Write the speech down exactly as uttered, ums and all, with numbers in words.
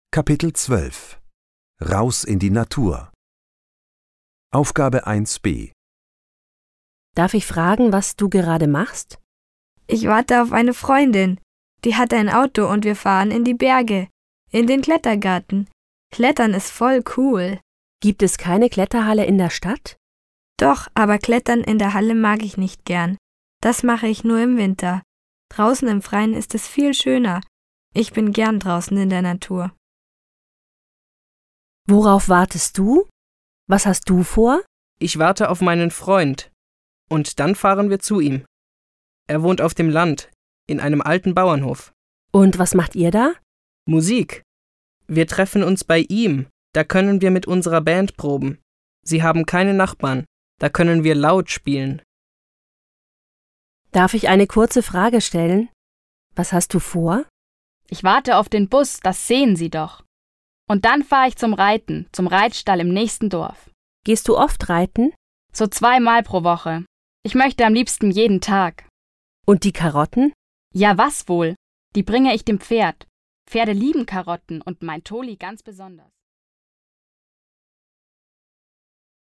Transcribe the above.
Kapitel zwölf. Raus in die Natur. Aufgabe eins b. Darf ich fragen, was du gerade machst? Ich warte auf eine Freundin. Die hat ein Auto und wir fahren in die Berge, in den Klettergarten. Klettern ist voll cool. Gibt es keine Kletterhalle in der Stadt? Doch, aber Klettern in der Halle mag ich nicht gern. Das mache ich nur im Winter. Draußen im Freien ist es viel schöner. Ich bin gern draußen in der Natur. Worauf wartest du? Was hast du vor? Ich warte auf meinen Freund. Und dann fahren wir zu ihm. Er wohnt auf dem Land, in einem alten Bauernhof. Und was macht ihr da? Musik. Wir treffen uns bei ihm. Da können wir mit unserer Band proben. Sie haben keine Nachbarn. Da können wir laut spielen. Darf ich eine kurze Frage stellen? Was hast du vor? Ich warte auf den Bus, das sehen Sie doch. Und dann fahre ich zum Reiten, zum Reitstall im nächsten Dorf. Gehst du oft reiten? So zweimal pro Woche. Ich möchte am liebsten jeden Tag. Und die Karotten? Ja, was wohl? Die bringe ich dem Pferd. Pferde lieben Karotten und mein Toli ganz besonders.